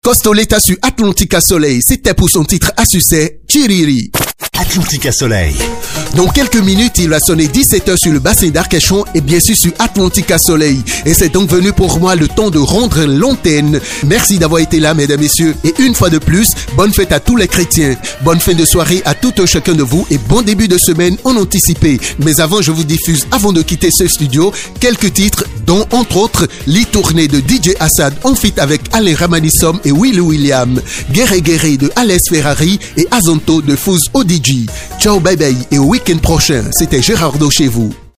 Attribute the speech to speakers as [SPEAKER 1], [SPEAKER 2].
[SPEAKER 1] Costoletta sur Atlantica Soleil, c'était pour son titre à succès, Chiriri.
[SPEAKER 2] Atlantica Soleil.
[SPEAKER 1] Dans quelques minutes, il va sonner 17h sur le bassin d'Arcachon et bien sûr sur Atlantica Soleil. Et c'est donc venu pour moi le temps de rendre l'antenne. Merci d'avoir été là, mesdames, messieurs. Et une fois de plus, bonne fête à tous les chrétiens. Bonne fin de soirée à tout un chacun de vous et bon début de semaine en anticipé. Mais avant, je vous diffuse, avant de quitter ce studio, quelques titres, dont entre autres, l'e-tournée de DJ Assad en feat avec Alain Ramanissom et Will William, Guerre Guerre de Alex Ferrari et Azonto de Fouz Odigi. Ciao, bye bye et au week-end prochain, c'était Gérardo chez vous.